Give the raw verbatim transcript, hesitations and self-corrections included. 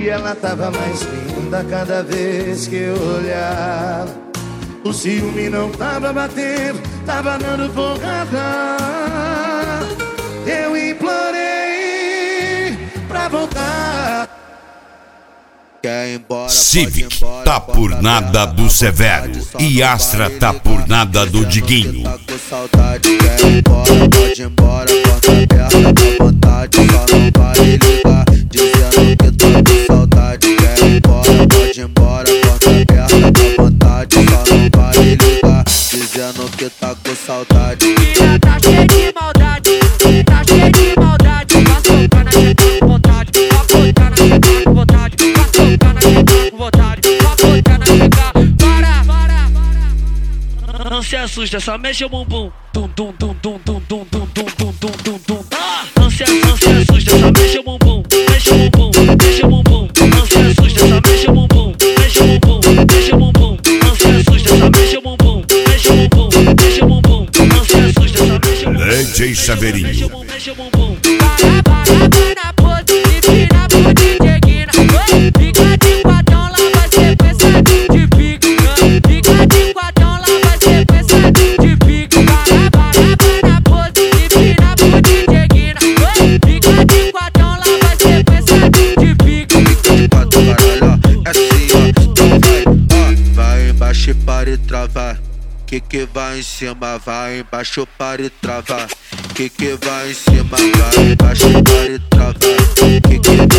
E ela tava mais linda cada vez que eu olhava. O ciúme não tava batendo, tava dando porrada. Eu implorei pra voltar. Quer embora, Civic embora, tá por nada do Severo e Astra tá por nada do Diguinho. Tá com saudade, quer embora, pode ir embora, porta aberta à vontade, só não vai ligar, dizendo que tá com saudade, quer embora, pode ir embora, porta aberta à vontade, só não vai ligar, dizendo que tá com saudade. Menina tá cheia de maldade, tá cheia de maldade, vai socar na teta com vontade, vai botar na teta com vontade, vai socar na teta com vontade, vai botar na teta, para, para, para. Não se assusta, só mexe o bumbum, tum tum tum tum tum tum tum tum tum tum tum tum. Não se, não se assusta, só mexe o bumbum, mexe o bumbum, mexe o bumbum. Não se assusta, só mexe o bumbum, mexe o bumbum, mexe o bumbum. Não se assusta, só mexe o bumbum, mexe o bumbum, mexe o bumbum. Não se assusta, só mexe o bumbum. D J Saverinho. Mexe o bumbum. Para, para, vai na pose, empina pro D J Guina. Fica de quatão, lá vai ser pensadinho de pique. Fica de quatão, lá vai ser pensadinho de pique. Para, para, vai na pose, empina pro D J Guina. Fica de quatão, lá vai ser pensadinho de pique. Fica de quatro, caralho, ó, é assim, ó, então vai, ó, vai embaixo e para e travar. Que que vai em cima, vai embaixo para e travar. Que que vai em cima, vai embaixo para e travar. Que que